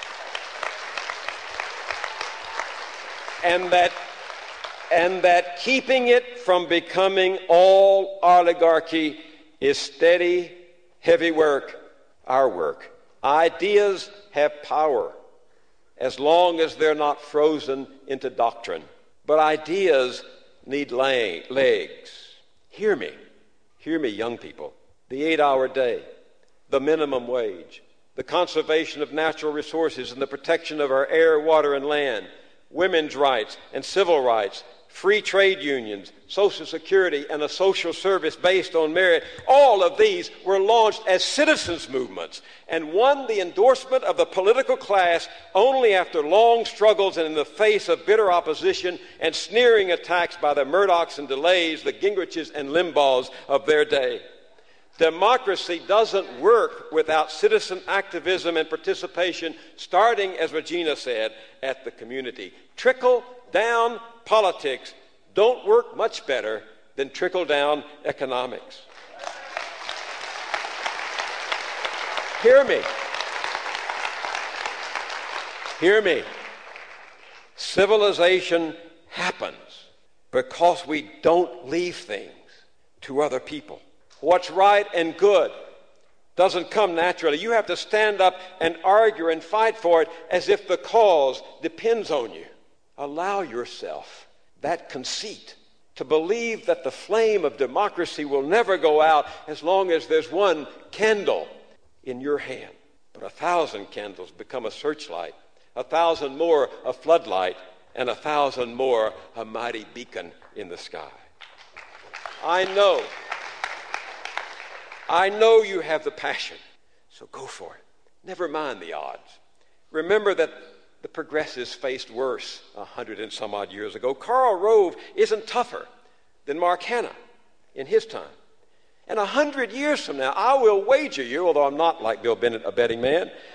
it from becoming all oligarchy is steady, heavy work, our work. Ideas have power as long as they're not frozen into doctrine. But ideas need legs. Hear me, young people. The 8-hour day, the minimum wage, the conservation of natural resources and the protection of our air, water, and land, women's rights and civil rights, free trade unions, Social Security, and a social service based on merit. All of these were launched as citizens' movements and won the endorsement of the political class only after long struggles and in the face of bitter opposition and sneering attacks by the Murdochs and DeLays, the Gingriches and Limbaughs of their day. Democracy doesn't work without citizen activism and participation, starting, as Regina said, at the community. Trickle-down politics don't work much better than trickle-down economics. Hear me. Civilization happens because we don't leave things to other people. What's right and good doesn't come naturally. You have to stand up and argue and fight for it as if the cause depends on you. Allow yourself that conceit to believe that the flame of democracy will never go out as long as there's one candle in your hand. But 1,000 candles become a searchlight, 1,000 more a floodlight, and 1,000 more a mighty beacon in the sky. I know you have the passion, so go for it. Never mind the odds. Remember that the progressives faced worse 100 and some odd years ago. Karl Rove isn't tougher than Mark Hanna in his time. And 100 years from now, I will wager you, although I'm not like Bill Bennett, a betting man,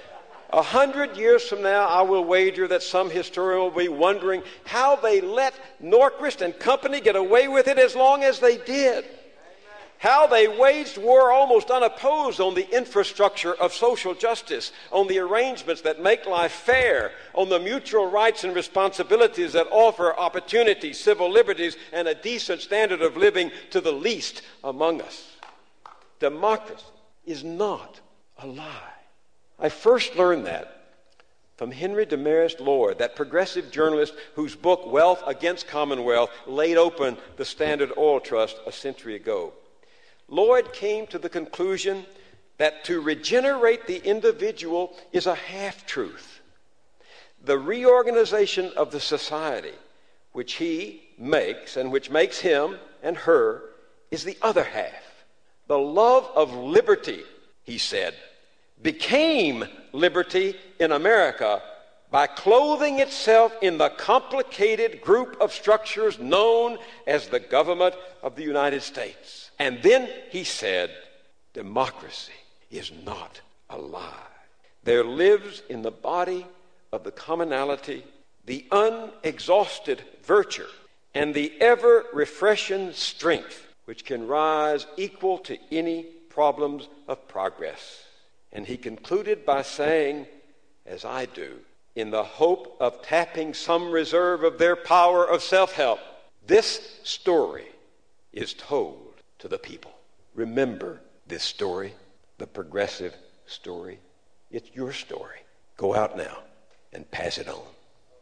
100 years from now, I will wager that some historian will be wondering how they let Norquist and company get away with it as long as they did. How they waged war almost unopposed on the infrastructure of social justice, on the arrangements that make life fair, on the mutual rights and responsibilities that offer opportunities, civil liberties, and a decent standard of living to the least among us. Democracy is not a lie. I first learned that from Henry Demarest Lord, that progressive journalist whose book, Wealth Against Commonwealth, laid open the Standard Oil Trust a century ago. Lord came to the conclusion that to regenerate the individual is a half-truth. The reorganization of the society, which he makes and which makes him and her, is the other half. The love of liberty, he said, became liberty in America by clothing itself in the complicated group of structures known as the government of the United States. And then he said, democracy is not a lie. There lives in the body of the commonality the unexhausted virtue and the ever-refreshing strength which can rise equal to any problems of progress. And he concluded by saying, as I do, in the hope of tapping some reserve of their power of self-help, this story is told to the people. Remember this story, the progressive story. It's your story. Go out now and pass it on.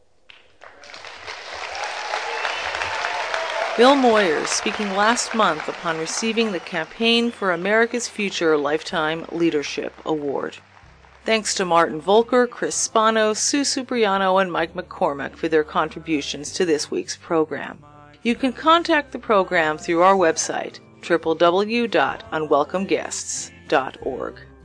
Bill Moyers speaking last month upon receiving the Campaign for America's Future Lifetime Leadership Award. Thanks to Martin Volker, Chris Spanos, Sue Cipriano, and Mike McCormick for their contributions to this week's program. You can contact the program through our website, www.unwelcomeguests.org.